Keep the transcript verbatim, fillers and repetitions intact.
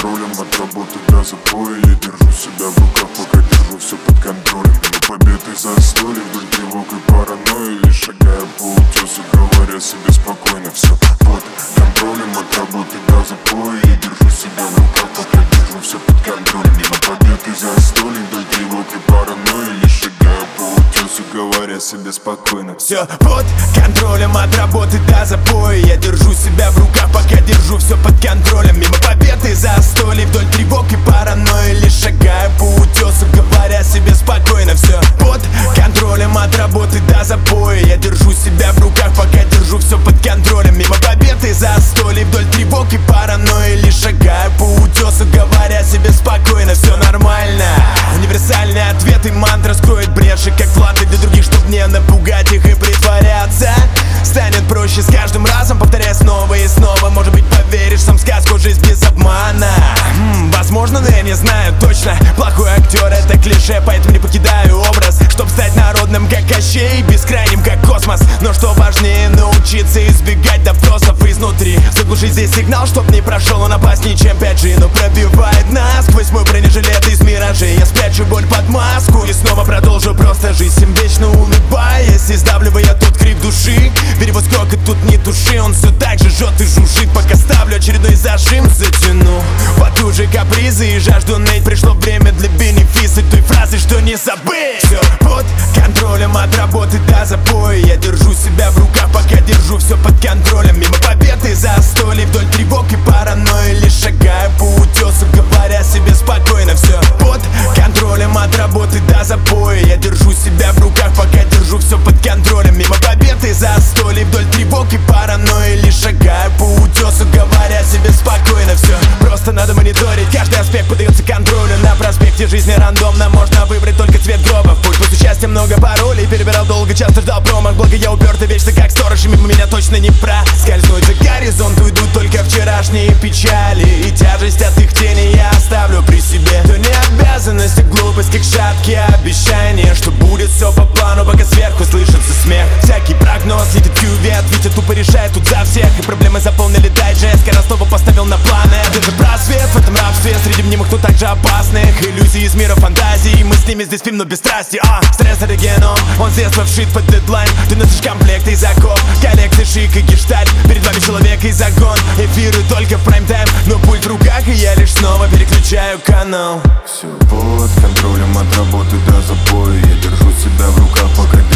контролем, от работы до запоя. Я держу себя в руках, пока держу все под контролем. Мимо победы за столик, вдоль тревог и паранойи. Лишь шагая по утесу, говоря себе спокойно. Все под контролем, от работы до запоя. Я держу себя в руках, пока держу все под контролем. Мимо победы за столик, вдоль тревог и паранойи. Лишь шагая по утесу, говоря себе спокойно. Все под контролем, от работы до запоя. Я держу себя в руках, пока держу все под контролем. Мимо победы за столик, вдоль тревог и паранойи. Лишь шагаю по утесу, говоря себе спокойно. Все под контролем, от работы до запоя. Я держу себя в руках, пока держу все под контролем. Мимо победы за столик, вдоль тревог и паранойи. Лишь шагаю по утесу, говоря себе спокойно. Все нормально. Универсальный ответ и мантра скроет бреши, как флаты для других, чтоб не напугать их и притворяться. Станет проще с каждым разом, повторяя снова и снова. Может быть, поверишь сам в сказку «Жизнь без обмана». М-м, возможно, но я не знаю точно. Плохой актер — это клише, поэтому не покидаю образ, чтоб стать народным, как Кощей, бескрайним, как космос. Но что важнее — научиться избегать допросов изнутри. Заглушить здесь сигнал, чтоб не прошел он опаснее, чем пять джи. Но пробивает насквозь мой бронежилет из миражей. Я спрячу боль под маску и снова продолжу просто жить, всем вечно улыбаясь и сдавливая тот крик души. Перевод сколько тут не туши, он все так же жжет и жужжит. Пока ставлю очередной зажим, затяну потуже капризы и жажду ныть. Пришло время для бенефиса той фразы, что не забыть. Все под контролем, от работы до запоя. Я держу себя в руках, пока держу все под контролем. Мимо победы за столик, вдоль тревог и паранойи. Лишь шагаю по утесу, говоря себе спокойно. Все под контролем, от работы до запоя. Я держу себя в руках, пока держу все под контролем. Мимо победы за столик, вдоль тревог и паранойи. Лишь шагаю по утесу, говоря себе спокойно. Все просто надо мониторить, каждый аспект подается контролю. На проспекте жизни рандомно можно выбрать только цвет гроба. В путь с участием много паролей, перебирал долго, часто ждал промах. Благо я упертый вечно как сторож, и мимо меня точно не проскользнуть. За горизонт уйдут только вчерашние печали, и тяжесть от их тени я оставлю при себе. То не обязанность, а глупость, как шаткие обещания, что будет все по плану, пока сверху слышится смех. Всякий прогноз летит кювет, Витя тупо решает тут за всех. И проблемы заполнили дайджест, я снова поставил на планы. Это же просвет в этом рабстве, среди мнимых тут также опасных. Иллюзии из мира фантазии, мы с ними здесь фильм, но без страсти. А, стресс это геном, он с детства вшит под дедлайн. Ты носишь комплект из оков, коллекции шик и гештальт. Перед вами человек и загон, эфиры только в прайм-тайм. Но пульт в руках, и я лишь снова переключаю канал. Все под контролем, от работы до запоя. Я держу себя в руках, пока